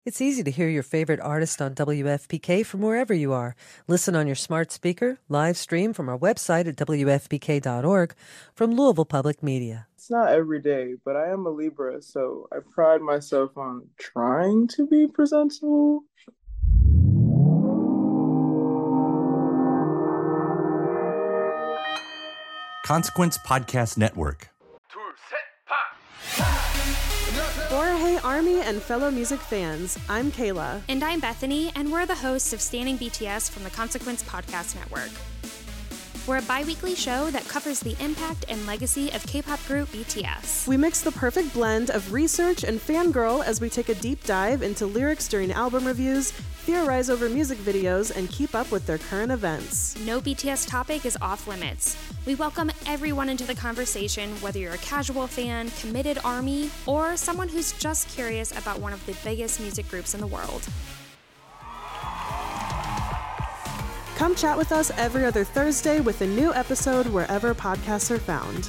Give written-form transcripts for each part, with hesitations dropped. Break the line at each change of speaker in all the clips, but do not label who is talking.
It's easy to hear your favorite artist on WFPK from wherever you are. Listen on your smart speaker, live stream from our website at WFPK.org from Louisville Public Media.
It's not every day, but I am a Libra, so I pride myself on trying to be presentable.
Consequence Podcast Network.
Hey Army and fellow music fans, I'm Kayla.
And I'm Bethany, and we're the hosts of Standing BTS from the Consequence Podcast Network. We're a bi-weekly show that covers the impact and legacy of K-pop group BTS.
We mix the perfect blend of research and fangirl as we take a deep dive into lyrics during album reviews, theorize over music videos, and keep up with their current events.
No BTS topic is off limits. We welcome everyone into the conversation, whether you're a casual fan, committed ARMY, or someone who's just curious about one of the biggest music groups in the world.
Come chat with us every other Thursday with a new episode wherever podcasts are found.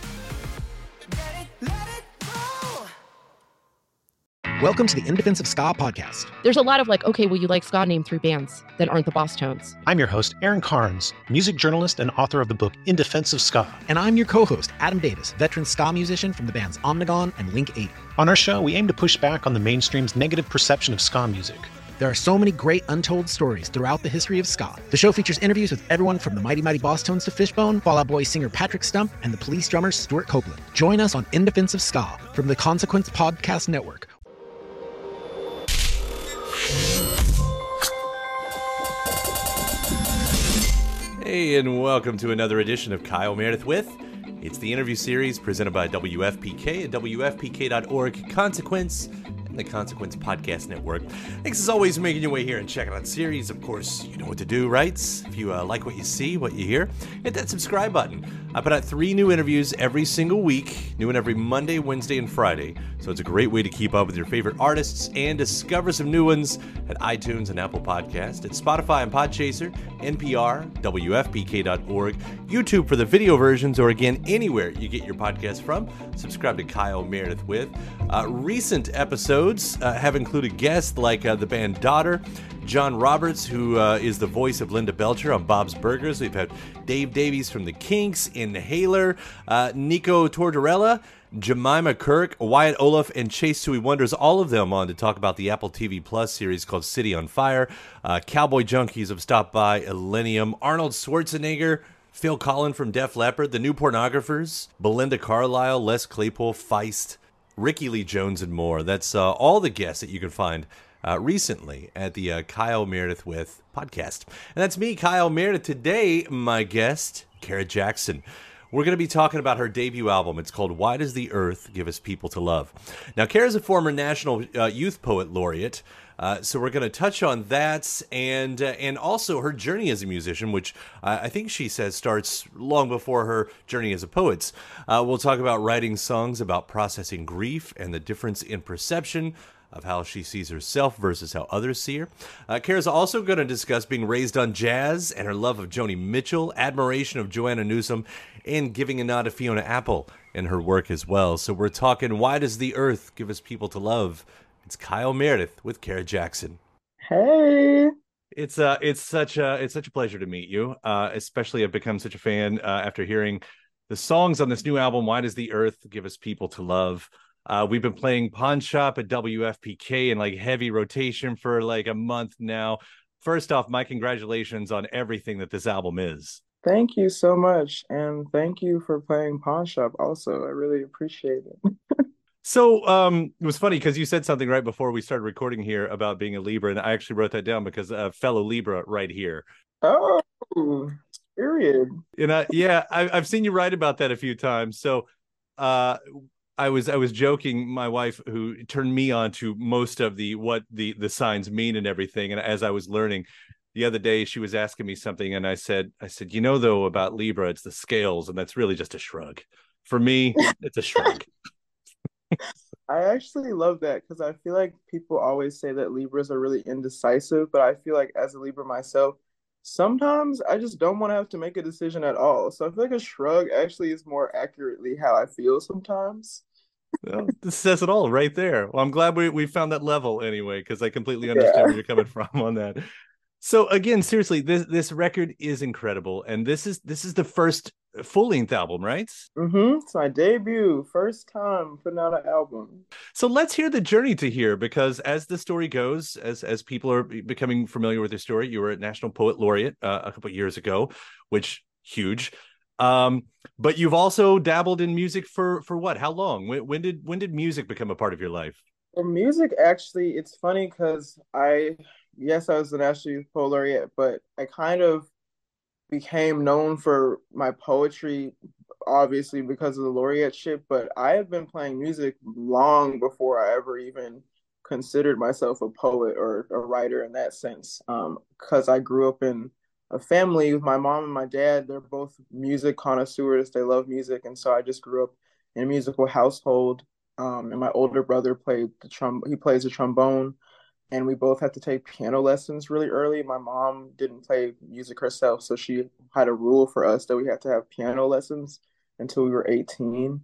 Welcome to the In Defense of Ska podcast.
There's a lot of okay, well, you like ska named 3 bands that aren't the Boss Tones.
I'm your host, Aaron Carnes, music journalist and author of the book In Defense of Ska.
And I'm your co-host, Adam Davis, veteran ska musician from the bands Omnigone and Link 80.
On our show, we aim to push back on the mainstream's negative perception of ska music.
There are so many great untold stories throughout the history of ska. The show features interviews with everyone from the Mighty Mighty Boss Tones to Fishbone, Fall Out Boy singer Patrick Stump, and the Police drummer Stuart Copeland. Join us on In Defense of Ska from the Consequence Podcast Network.
Hey, and welcome to another edition of Kyle Meredith With. It's the interview series presented by WFPK and WFPK.org, Consequence, and the Consequence Podcast Network. Thanks as always for making your way here and checking out series. Of course, you know what to do, right? If you like what you see, what you hear, hit that subscribe button. I put out 3 new interviews every single week, new one every Monday, Wednesday, and Friday. So it's a great way to keep up with your favorite artists and discover some new ones at iTunes and Apple Podcasts, at Spotify and Podchaser, NPR, WFPK.org, YouTube for the video versions, or again, anywhere you get your podcast from. Subscribe to Kyle Meredith With. Recent episodes have included guests like the band Daughter, John Roberts, who is the voice of Linda Belcher on Bob's Burgers. We've had Dave Davies from The Kinks, Inhaler, Nico Tortorella, Jemima Kirk, Wyatt Olaf, and Chase Suey Wonders, all of them on to talk about the Apple TV Plus series called City on Fire. Cowboy Junkies have stopped by, Illenium, Arnold Schwarzenegger, Phil Collin from Def Leppard, The New Pornographers, Belinda Carlisle, Les Claypool, Feist, Ricky Lee Jones, and more. That's all the guests that you can find recently at the Kyle Meredith With podcast. And that's me, Kyle Meredith. Today, my guest, Kara Jackson. We're going to be talking about her debut album. It's called Why Does the Earth Give Us People to Love? Now, Kara's a former National Youth Poet Laureate, so we're going to touch on that and also her journey as a musician, which I think she says starts long before her journey as a poet. We'll talk about writing songs about processing grief and the difference in perception of how she sees herself versus how others see her. Kara's also going to discuss being raised on jazz and her love of Joni Mitchell, admiration of Joanna Newsom, and giving a nod to Fiona Apple in her work as well. So we're talking, why does the earth give us people to love? It's Kyle Meredith with Kara Jackson.
Hey.
It's such a pleasure to meet you. Especially I've become such a fan after hearing the songs on this new album, Why Does the Earth Give Us People to Love? We've been playing Pawn Shop at WFPK in heavy rotation for a month now. First off, my congratulations on everything that this album is.
Thank you so much. And thank you for playing Pawn Shop also. I really appreciate it.
So it was funny because you said something right before we started recording here about being a Libra, and I actually wrote that down because a fellow Libra right here.
Oh, period.
And I've seen you write about that a few times. So I was joking, my wife, who turned me on to most of what the signs mean and everything. And as I was learning the other day, she was asking me something, and I said, though, about Libra, it's the scales, and that's really just a shrug. For me, it's a shrug.
I actually love that because I feel like people always say that Libras are really indecisive, but I feel like as a Libra myself, sometimes I just don't want to have to make a decision at all. So I feel like a shrug actually is more accurately how I feel sometimes.
Well, this says it all right there. Well, I'm glad we found that level anyway, because I completely understand
Yeah.
where you're coming from on that. So again, seriously, this record is incredible, and this is the first full-length album, right?
It's my debut, first time putting out an album.
So let's hear the journey to here, because as the story goes, as people are becoming familiar with your story, you were a National Poet Laureate a couple of years ago, which huge. But you've also dabbled in music for what? How long? When did music become a part of your life?
For music, actually, it's funny because yes, I was the National Youth Poet Laureate, but I kind of became known for my poetry, obviously because of the laureateship. But I have been playing music long before I ever even considered myself a poet or a writer in that sense. Because I grew up in a family with my mom and my dad. They're both music connoisseurs. They love music, and so I just grew up in a musical household. And my older brother played he plays the trombone, and we both had to take piano lessons really early. My mom didn't play music herself, so she had a rule for us that we had to have piano lessons until we were 18.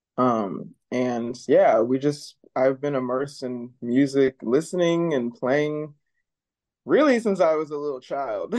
And yeah, I've been immersed in music, listening and playing really since I was a little child.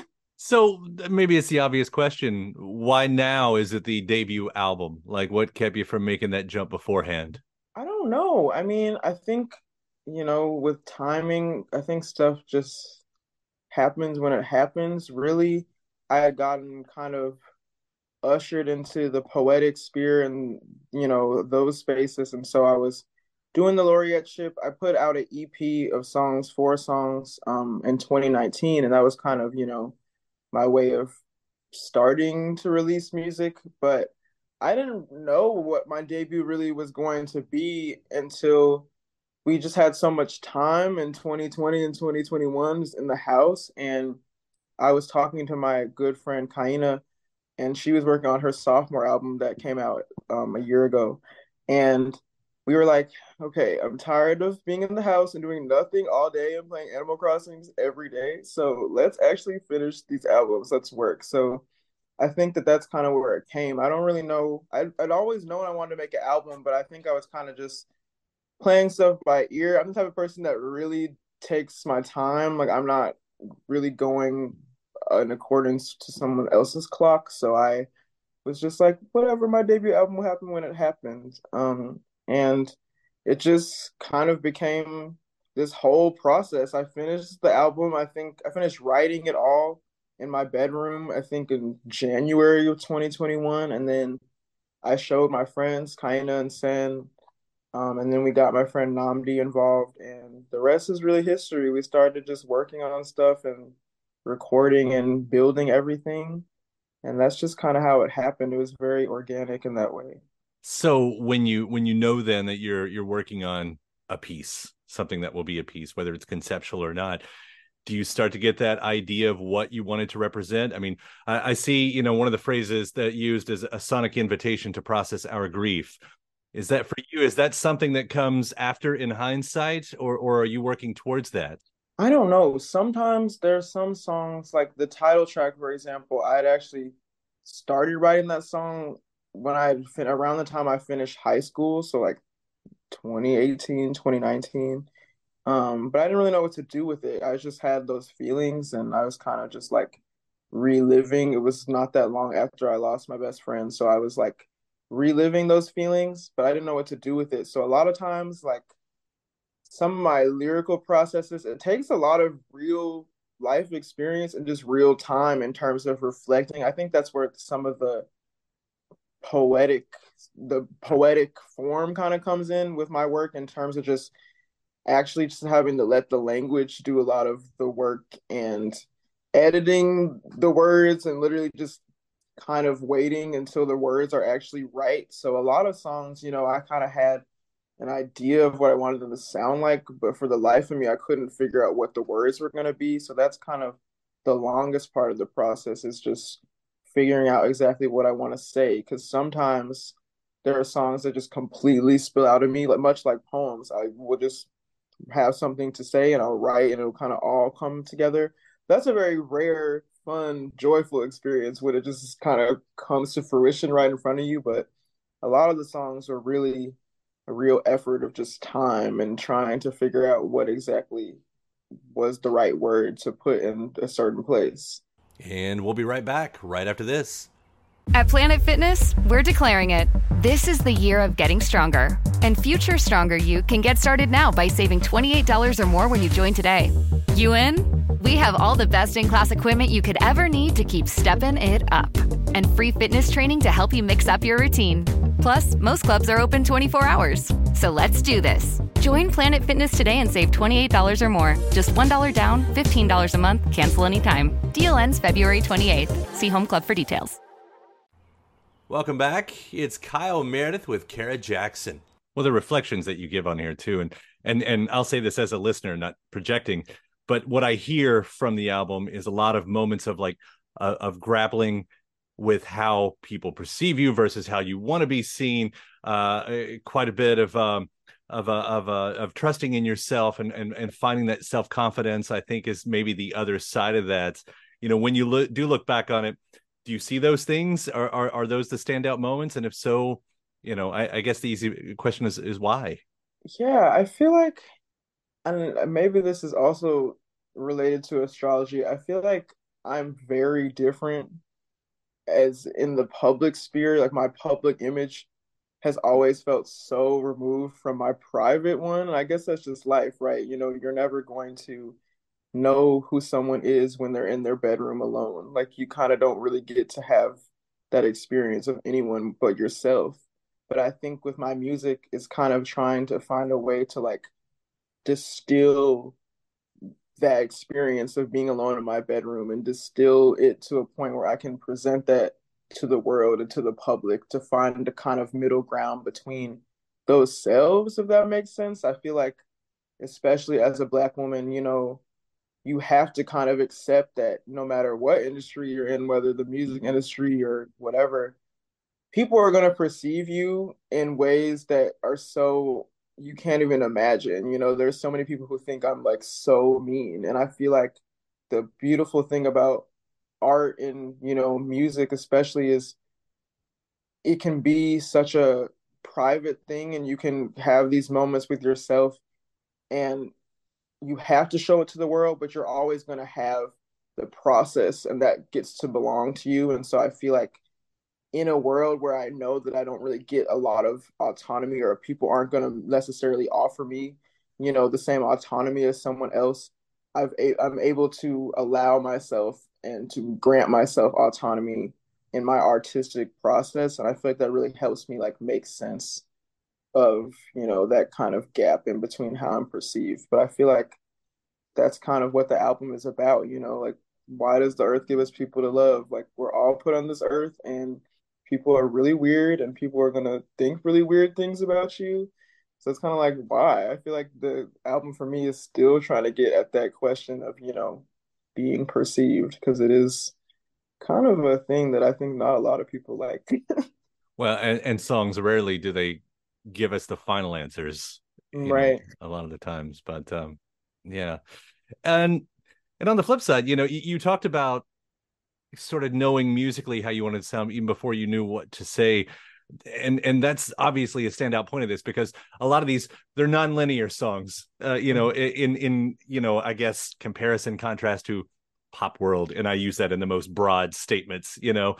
So maybe it's the obvious question. Why now is it the debut album? Like, what kept you from making that jump beforehand?
I don't know. I mean, I think, with timing, I think stuff just happens when it happens. Really, I had gotten kind of ushered into the poetic sphere and, those spaces. And so I was doing the laureateship. I put out an EP of songs, 4 songs, in 2019. And that was kind of, my way of starting to release music. But I didn't know what my debut really was going to be until we just had so much time in 2020 and 2021 in the house. And I was talking to my good friend Kaina, and she was working on her sophomore album that came out a year ago. And we were like, okay, I'm tired of being in the house and doing nothing all day and playing Animal Crossings every day. So let's actually finish these albums. Let's work. So I think that that's kind of where it came. I don't really know. I'd always known I wanted to make an album, but I think I was kind of just playing stuff by ear. I'm the type of person that really takes my time. Like I'm not really going in accordance to someone else's clock. So I was just like, whatever, my debut album will happen when it happens. And it just kind of became this whole process. I finished the album. I think I finished writing it all in my bedroom, I think in January of 2021. And then I showed my friends, Kaina and Sen, and then we got my friend Namdi involved, and the rest is really history. We started just working on stuff and recording and building everything, and that's just kind of how it happened. It was very organic in that way.
So when you know then that you're working on a piece, something that will be a piece, whether it's conceptual or not, do you start to get that idea of what you wanted to represent? I mean, I see, one of the phrases that used is a sonic invitation to process our grief. Is that for you? Is that something that comes after in hindsight, or are you working towards that?
I don't know. Sometimes there's some songs, like the title track, for example, I'd actually started writing that song when around the time I finished high school, so like 2018, 2019. But I didn't really know what to do with it. I just had those feelings and I was kind of just like reliving. It was not that long after I lost my best friend, so I was like reliving those feelings, but I didn't know what to do with it. So a lot of times, like some of my lyrical processes, it takes a lot of real life experience and just real time in terms of reflecting. I think that's where some of poetic the poetic form kind of comes in with my work in terms of just actually just having to let the language do a lot of the work and editing the words and literally just kind of waiting until the words are actually right. So a lot of songs, I kind of had an idea of what I wanted them to sound like, but for the life of me, I couldn't figure out what the words were going to be. So that's kind of the longest part of the process is just figuring out exactly what I want to say. Because sometimes there are songs that just completely spill out of me, like much like poems. I will just have something to say and I'll write and it'll kind of all come together. That's a very rare, fun, joyful experience when it just kind of comes to fruition right in front of you. But a lot of the songs are really a real effort of just time and trying to figure out what exactly was the right word to put in a certain place.
And we'll be right back right after this.
At Planet Fitness, we're declaring it. This is the year of getting stronger. And future stronger you can get started now by saving $28 or more when you join today. You in? We have all the best-in-class equipment you could ever need to keep stepping it up. And free fitness training to help you mix up your routine. Plus, most clubs are open 24 hours. So let's do this. Join Planet Fitness today and save $28 or more. Just $1 down, $15 a month, cancel anytime. Deal ends February 28th. See Home Club for details.
Welcome back. It's Kyle Meredith with Kara Jackson. Well, the reflections that you give on here too, and I'll say this as a listener, not projecting, but what I hear from the album is a lot of moments of of grappling with how people perceive you versus how you want to be seen. Quite a bit of trusting in yourself and finding that self-confidence, I think, is maybe the other side of that. When you do look back on it, do you see those things? Are those the standout moments? And if so, I guess the easy question is why?
Yeah, I feel like, and maybe this is also related to astrology, I feel like I'm very different as in the public sphere. Like my public image has always felt so removed from my private one. And I guess that's just life, right? You're never going to know who someone is when they're in their bedroom alone. Like you kind of don't really get to have that experience of anyone but yourself. But I think with my music is kind of trying to find a way to like distill that experience of being alone in my bedroom and distill it to a point where I can present that to the world and to the public, to find a kind of middle ground between those selves, if that makes sense. I feel like, especially as a Black woman, you have to kind of accept that no matter what industry you're in, whether the music industry or whatever, people are going to perceive you in ways that are so you can't even imagine. There's so many people who think I'm like so mean. And I feel like the beautiful thing about art and, music especially is it can be such a private thing and you can have these moments with yourself and you have to show it to the world, but you're always going to have the process and that gets to belong to you. And so I feel like in a world where I know that I don't really get a lot of autonomy or people aren't going to necessarily offer me, the same autonomy as someone else, I'm able to allow myself and to grant myself autonomy in my artistic process. And I feel like that really helps me like make sense of, that kind of gap in between how I'm perceived. But I feel like that's kind of what the album is about, like why does the earth give us people to love? Like we're all put on this earth and people are really weird and people are going to think really weird things about you. So it's kind of like, why? I feel like the album for me is still trying to get at that question of, being perceived, because it is kind of a thing that I think not a lot of people like.
Well, and songs, rarely do they give us the final answers,
right?
A lot of the times, but yeah. And on the flip side, you talked about sort of knowing musically how you wanted to sound even before you knew what to say. And that's obviously a standout point of this, because a lot of these, they're non-linear songs, in I guess comparison, contrast to pop world. And I use that in the most broad statements,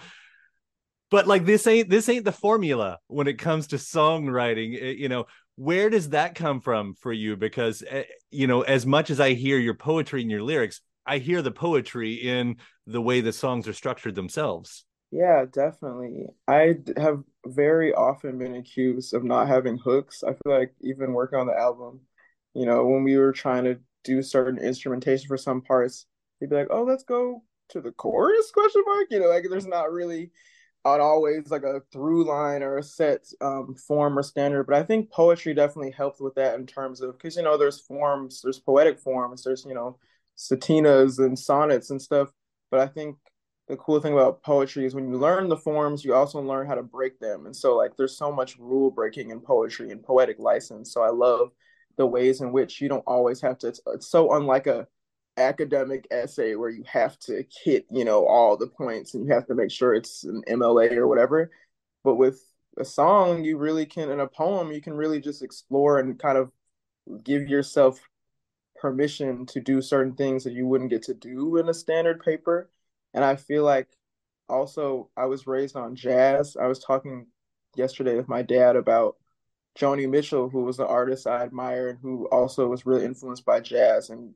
but like this ain't the formula when it comes to songwriting. Where does that come from for you? Because, as much as I hear your poetry and your lyrics, I hear the poetry in the way the songs are structured themselves.
Yeah, definitely. I have very often been accused of not having hooks. I feel like even working on the album, when we were trying to do certain instrumentation for some parts, they'd be like, "Oh, let's go to the chorus?" Question mark. Like there's not really always like a through line or a set form or standard. But I think poetry definitely helps with that in terms of, because there's forms, there's poetic forms, there's satinas and sonnets and stuff. But I think the cool thing about poetry is when you learn the forms, you also learn how to break them. And so like there's so much rule breaking in poetry and poetic license. So I love the ways in which you don't always have to, it's so unlike a academic essay where you have to hit, all the points and you have to make sure it's an MLA or whatever. But with a song, you really can, in a poem, you can really just explore and kind of give yourself permission to do certain things that you wouldn't get to do in a standard paper. And I feel like also I was raised on jazz. I was talking yesterday with my dad about Joni Mitchell, who was an artist I admire and who also was really influenced by jazz. And,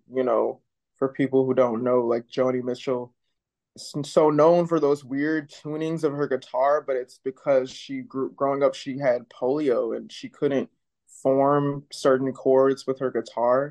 for people who don't know, like Joni Mitchell is so known for those weird tunings of her guitar, but it's because growing up, she had polio and she couldn't form certain chords with her guitar.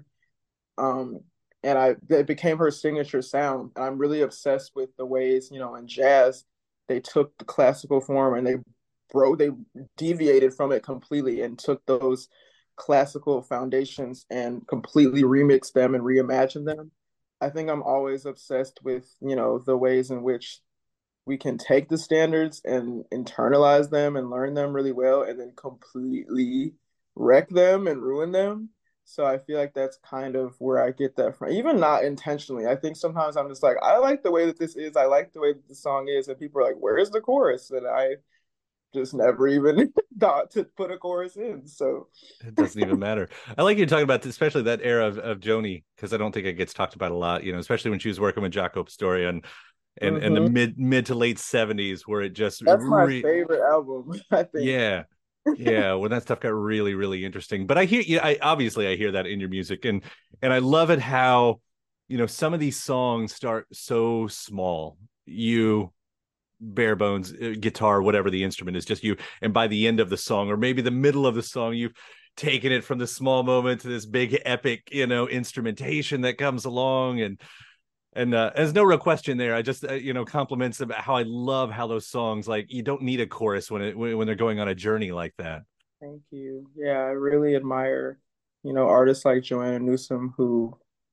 Um, and it became her signature sound. And I'm really obsessed with the ways, in jazz, they took the classical form and they deviated from it completely and took those classical foundations and completely remixed them and reimagined them. I think I'm always obsessed with, the ways in which we can take the standards and internalize them and learn them really well and then completely wreck them and ruin them. So I feel like that's kind of where I get that from, even not intentionally. I think sometimes I'm just like, I like the way that this is. I like the way that the song is. And people are like, where's the chorus? And I just never even thought to put a chorus in. So
it doesn't even matter. I like you talking about, especially that era of Joni, because I don't think it gets talked about a lot, especially when she was working with Jaco Pastorius and the mid to late 70s, where it just
that's my favorite album, I think.
Yeah, when that stuff got really, really interesting. But I hear I hear that in your music, and I love it how some of these songs start so small. You bare bones guitar, whatever the instrument is, just you, and by the end of the song, or maybe the middle of the song, you've taken it from the small moment to this big epic instrumentation that comes along. And there's no real question there. I just compliments about how I love how those songs, like, you don't need a chorus when they're going on a journey like that.
Thank you. Yeah, I really admire artists like Joanna Newsom who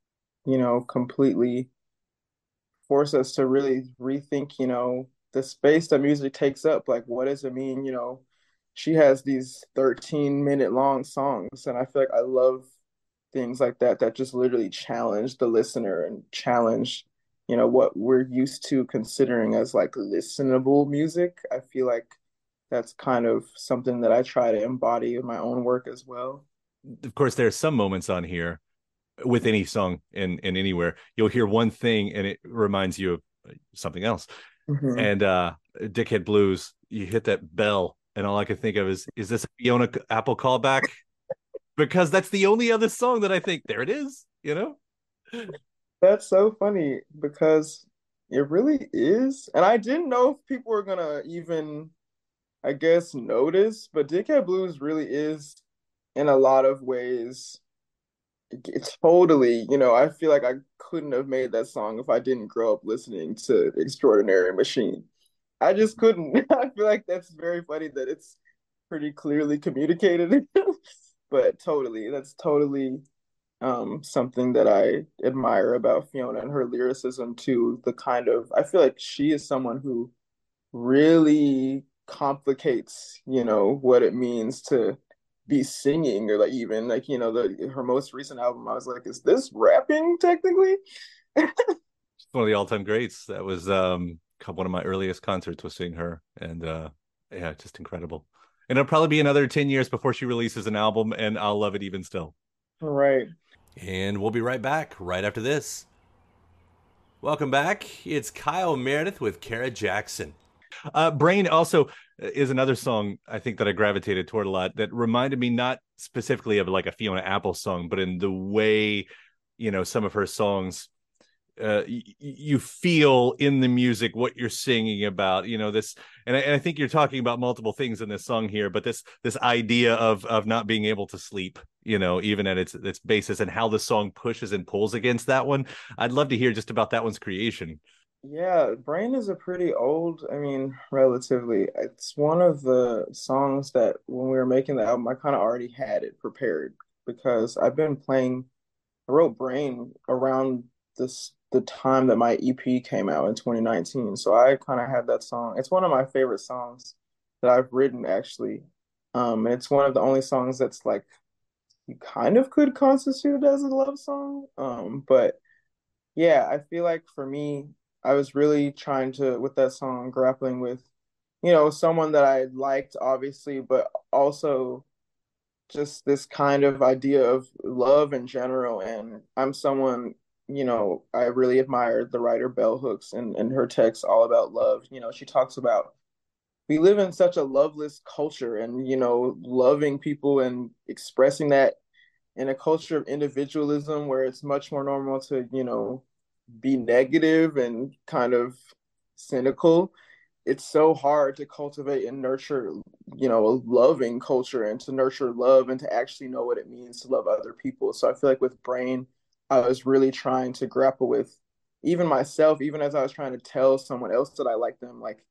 completely force us to really rethink the space that music takes up. Like, what does it mean? She has these 13-minute long songs, and I feel like I love things like that just literally challenge the listener and challenge, what we're used to considering as like listenable music. I feel like that's kind of something that I try to embody in my own work as well.
Of course, there are some moments on here with any song and anywhere you'll hear one thing and it reminds you of something else.
Mm-hmm.
And Dickhead Blues, you hit that bell and all I can think of is this a Fiona Apple callback? Because that's the only other song that I think, there it is,
That's so funny because it really is. And I didn't know if people were gonna even, I guess, notice, but Dickhead Blues really is, in a lot of ways, it's totally, I feel like I couldn't have made that song if I didn't grow up listening to Extraordinary Machine. I just couldn't. I feel like that's very funny that it's pretty clearly communicated. But that's totally something that I admire about Fiona and her lyricism too. I feel like she is someone who really complicates, what it means to be singing, or like even like, her most recent album, I was like, is this rapping technically?
One of the all-time greats. That was one of my earliest concerts was seeing her, and yeah, just incredible. And it'll probably be another 10 years before she releases an album, and I'll love it even still.
Right.
And we'll be right back right after this. Welcome back. It's Kyle Meredith with Kara Jackson. Brain also is another song I think that I gravitated toward a lot, that reminded me not specifically of like a Fiona Apple song, but in the way, some of her songs, you feel in the music what you're singing about, this, and I think you're talking about multiple things in this song here, but this idea of not being able to sleep, even at its basis, and how the song pushes and pulls against that one. I'd love to hear just about that one's creation.
Yeah, Brain is a pretty old, relatively. It's one of the songs that when we were making the album, I kind of already had it prepared because I wrote Brain around the time that my EP came out in 2019. So I kind of had that song. It's one of my favorite songs that I've written, actually. It's one of the only songs that's like, you kind of could constitute it as a love song. But yeah, I feel like for me, I was really trying to, with that song, grappling with, someone that I liked, obviously, but also just this kind of idea of love in general. And I'm someone, I really admire the writer Bell Hooks and her texts all about love. She talks about we live in such a loveless culture and, loving people and expressing that in a culture of individualism where it's much more normal to, be negative and kind of cynical. It's so hard to cultivate and nurture, a loving culture and to nurture love and to actually know what it means to love other people. So I feel like with Brain, I was really trying to grapple with even myself, even as I was trying to tell someone else that I like them, like,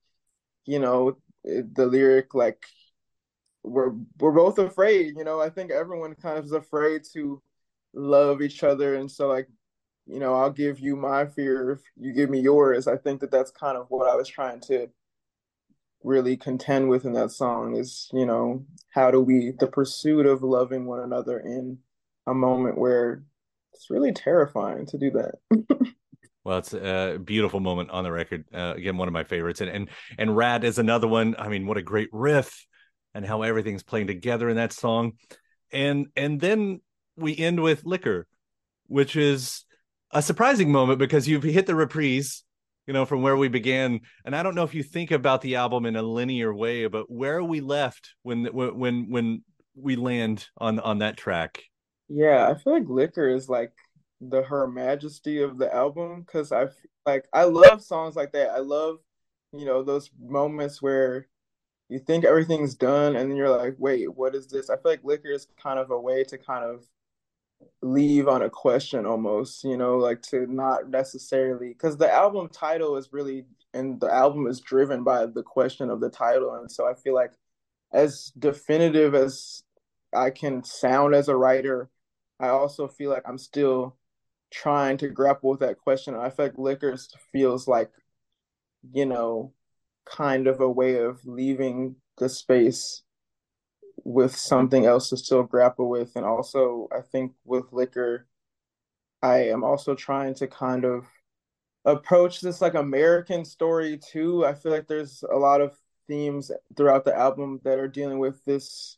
the lyric, like, we're both afraid, I think everyone kind of is afraid to love each other. And so, like, I'll give you my fear if you give me yours. I think that that's kind of what I was trying to really contend with in that song is, how do we, the pursuit of loving one another in a moment where it's really terrifying to do that.
Well, it's a beautiful moment on the record. Again, one of my favorites. And Rat is another one. I mean, what a great riff and how everything's playing together in that song. And then we end with Liquor, which is a surprising moment because you've hit the reprise, from where we began. And I don't know if you think about the album in a linear way, but where are we left when we land on that track?
Yeah, I feel like Liquor is like the Her Majesty of the album because I feel like I love songs like that. I love, those moments where you think everything's done and then you're like, wait, what is this? I feel like Liquor is kind of a way to kind of leave on a question almost, like to not necessarily, because the album title is really, and the album is driven by the question of the title. And so I feel like as definitive as I can sound as a writer, I also feel like I'm still trying to grapple with that question. And I feel like Liquor feels like, kind of a way of leaving the space with something else to still grapple with. And also, I think with Liquor, I am also trying to kind of approach this like American story too. I feel like there's a lot of themes throughout the album that are dealing with this,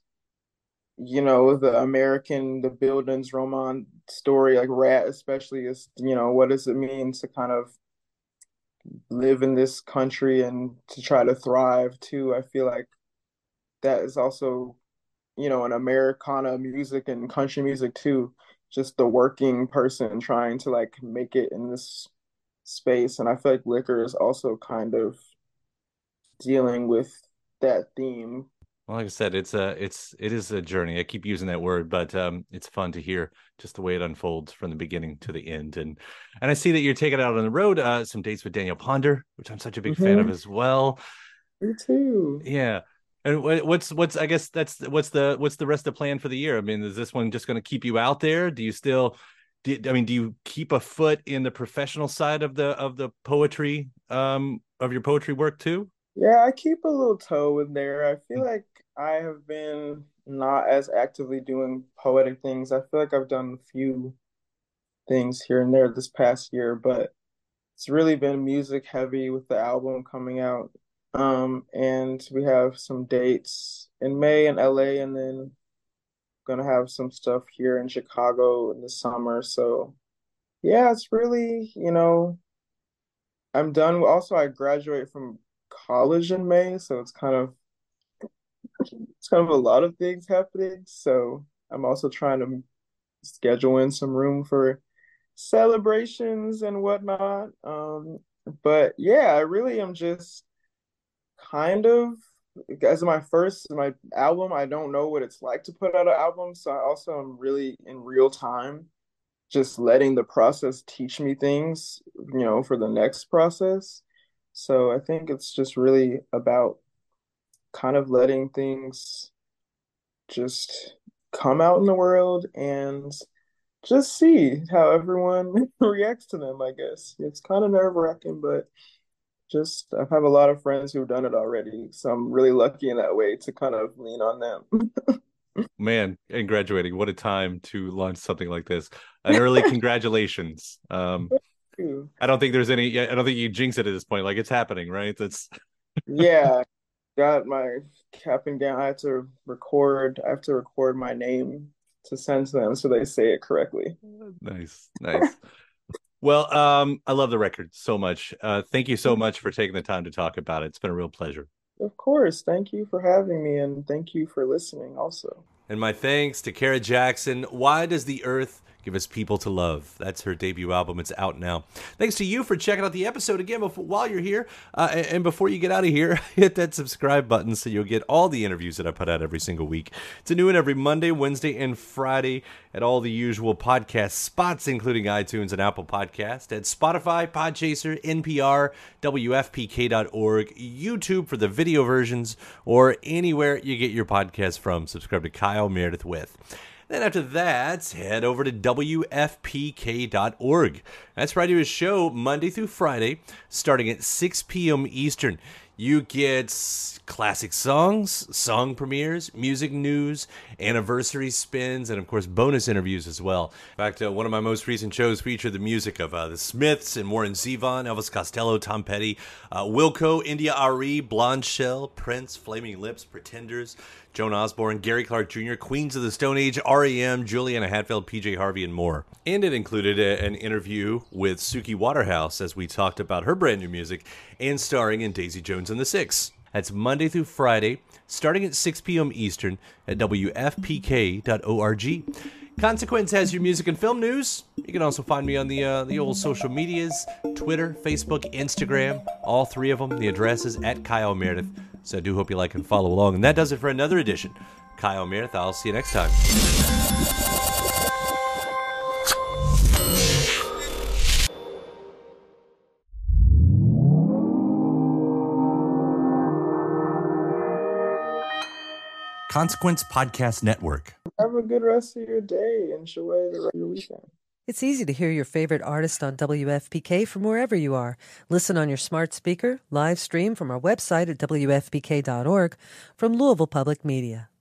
the American, the Bildungsroman story, like Rat especially is, what does it mean to kind of live in this country and to try to thrive too. I feel like that is also, an Americana music and country music too. Just the working person trying to like make it in this space. And I feel like Liquor is also kind of dealing with that theme.
Well, like I said, it is a journey. I keep using that word, but it's fun to hear just the way it unfolds from the beginning to the end. And I see that you're taking it out on the road. Some dates with Daniel Ponder, which I'm such a big fan of as well.
Me too.
Yeah. And what's I guess what's the rest of the plan for the year? I mean, is this one just going to keep you out there? Do you still, do you keep a foot in the professional side of the poetry of your poetry work too?
Yeah, I keep a little toe in there. I feel like I have been not as actively doing poetic things. I feel like I've done a few things here and there this past year, but it's really been music heavy with the album coming out. And we have some dates in May in LA, and then gonna have some stuff here in Chicago in the summer. So yeah, it's really, I'm done. Also, I graduate from college in May, so it's kind of a lot of things happening. So I'm also trying to schedule in some room for celebrations and whatnot. But yeah, I really am just kind of, as my album, I don't know what it's like to put out an album. So I also am really in real time, just letting the process teach me things, for the next process. So I think it's just really about kind of letting things just come out in the world and just see how everyone reacts to them, I guess. It's kind of nerve-wracking, but just I have a lot of friends who've done it already, so I'm really lucky in that way to kind of lean on them.
Man, and graduating, what a time to launch something like this. An early congratulations. I don't think there's any, I don't think you jinx it at this point. Like, it's happening, right? That's
Yeah. got my cap and gown. I have to record my name to send to them so they say it correctly.
Nice. Well, I love the record so much. Thank you so much for taking the time to talk about it. It's been a real pleasure.
Of course. Thank you for having me, and thank you for listening also.
And my thanks to Kara Jackson. Why Does the Earth Give Us People to Love? That's her debut album. It's out now. Thanks to you for checking out the episode again while you're here. And before you get out of here, hit that subscribe button so you'll get all the interviews that I put out every single week. It's a new one every Monday, Wednesday, and Friday at all the usual podcast spots, including iTunes and Apple Podcast, at Spotify, Podchaser, NPR, WFPK.org, YouTube for the video versions, or anywhere you get your podcasts from. Subscribe to Kyle Meredith With. Then after that, head over to WFPK.org. That's where I do a show Monday through Friday, starting at 6 p.m. Eastern. You get classic songs, song premieres, music news, anniversary spins, and of course bonus interviews as well. In fact, one of my most recent shows featured the music of the Smiths and Warren Zevon, Elvis Costello, Tom Petty, Wilco, India Arie, Blonde Shell, Prince, Flaming Lips, Pretenders, Joan Osborne, Gary Clark Jr., Queens of the Stone Age, R.E.M., Juliana Hatfield, PJ Harvey, and more. And it included an interview with Suki Waterhouse as we talked about her brand new music and starring in Daisy Jones and the Six. That's Monday through Friday, starting at 6 p.m. Eastern at WFPK.org. Consequence has your music and film news. You can also find me on the old social medias, Twitter, Facebook, Instagram, all three of them. The address is at Kyle Meredith. So I do hope you like and follow along. And that does it for another edition. Kyle Meredith, I'll see you next time. Consequence Podcast Network.
Have a good rest of your day. Enjoy the rest of your weekend.
It's easy to hear your favorite artist on WFPK from wherever you are. Listen on your smart speaker, live stream from our website at WFPK.org from Louisville Public Media.